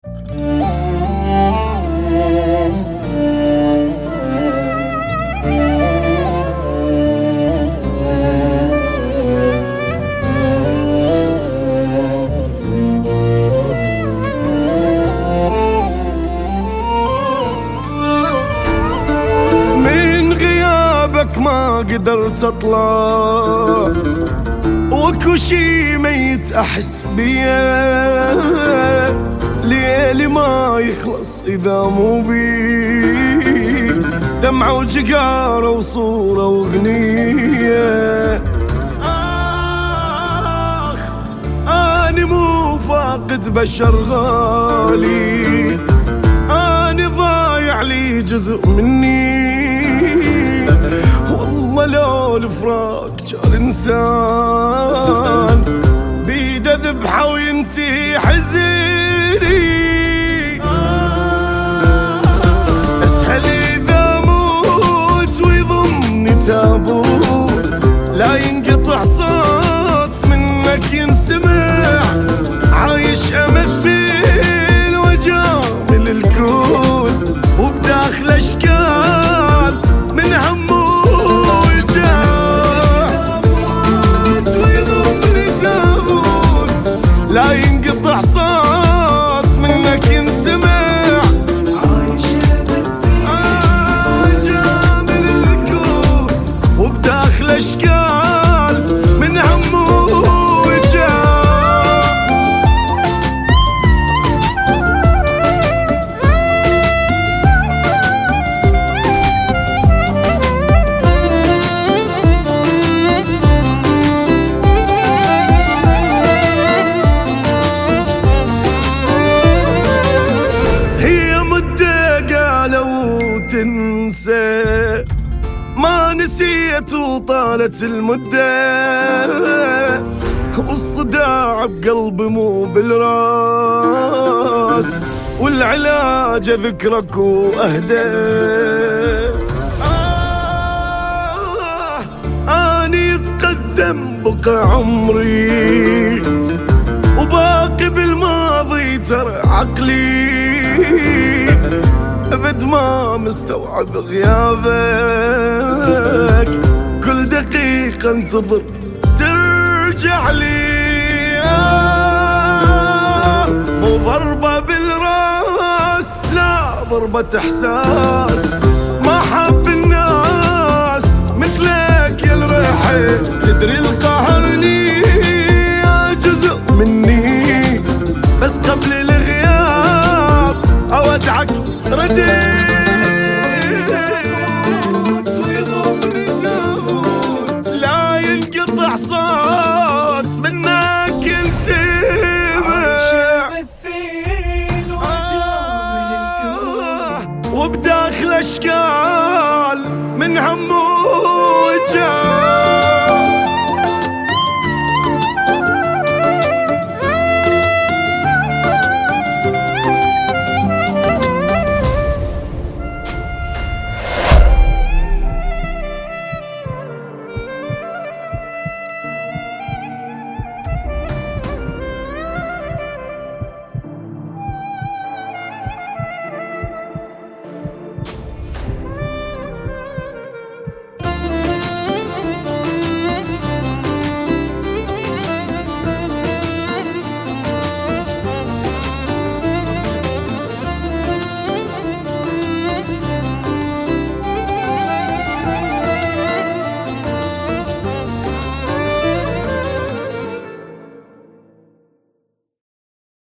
ما قدرت اطلع واكو شي ميت احس بيه، ليلي ما يخلص اذا مو بيه، دمعة وجقارة وصورة واغنية. اخ اني مو فاقد بشر غالي، اني ضايع لي جزء مني، والله لو الفراق جار انسان بيده ذبحه وينتهي حزيني. اسهل اذا موت ويضمني تابوت، لا ينقطع صوت منك ينسمع، عايش امثل وجامل الكون وبداخل اشكال من هم لا ينقطع صوت منك ينسمع، عايش جامل الكون وبداخل اشكال من هم وجاه. تنسى ما نسيت وطالت المدة، والصداع بقلبي مو بالراس، والعلاج ذكرك واهدى. اني يتقدم بقى عمري وباقي بالماضي ترى عقلي، أبد ما مستوعب غيابك، كل دقيقة انتظر ترجع لي. مو ضربة بالراس لا ضربة إحساس، ما حب الناس مثلك يا الرحل، تدري القهرني يا جزء مني، بس قبل الغياب أودعك رديت. لا ينقطع صوت منك ينسمع، وبداخل اشكال من هم